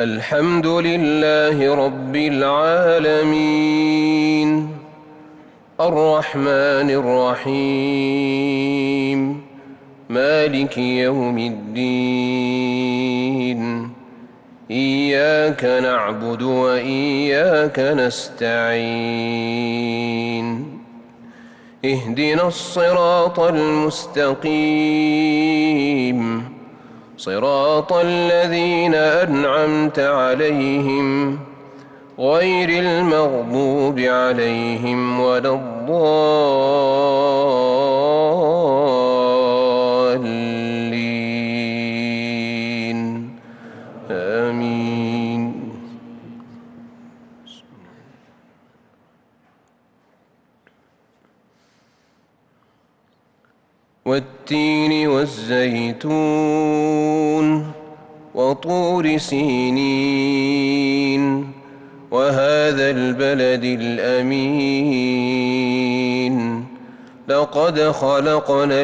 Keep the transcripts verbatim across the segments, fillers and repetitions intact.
الحمد لله رب العالمين الرحمن الرحيم مالك يوم الدين إياك نعبد وإياك نستعين اهدنا الصراط المستقيم صراط الذين أنعمت عليهم غير المغضوب عليهم ولا الضالين آمين. والتين والزيتون وطور سينين وهذا البلد الأمين لقد خلقنا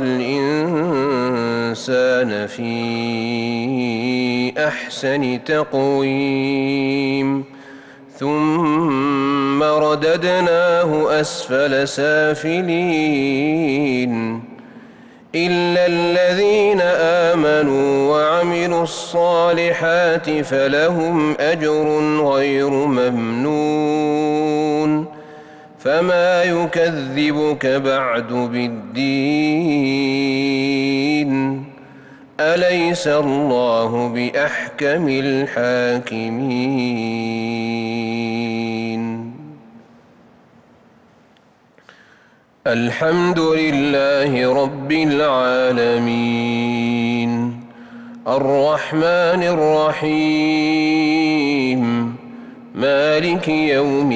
الإنسان في أحسن تقويم ثم رددناه أسفل سافلين إلا الذين آمنوا وعملوا الصالحات فلهم أجر غير ممنون فما يكذبك بعد بالدين أليس الله بأحكم الحاكمين. الحمد لله رب العالمين الرحمن الرحيم مالك يوم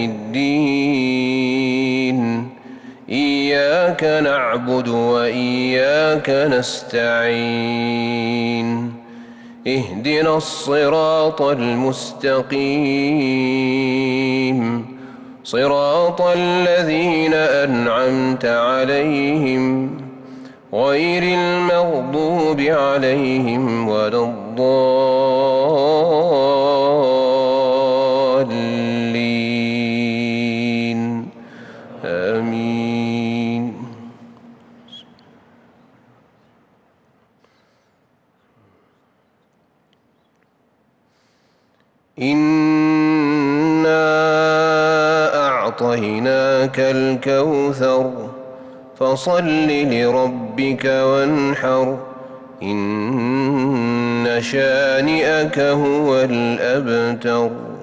الدين إياك نعبد وإياك نستعين اهدنا الصراط المستقيم صراط الذين أنعمت عليهم غير المغضوب عليهم ولا الضالين آمين. أعطيناك الكوثر فصل لربك وانحر إن شانئك هو الأبتر.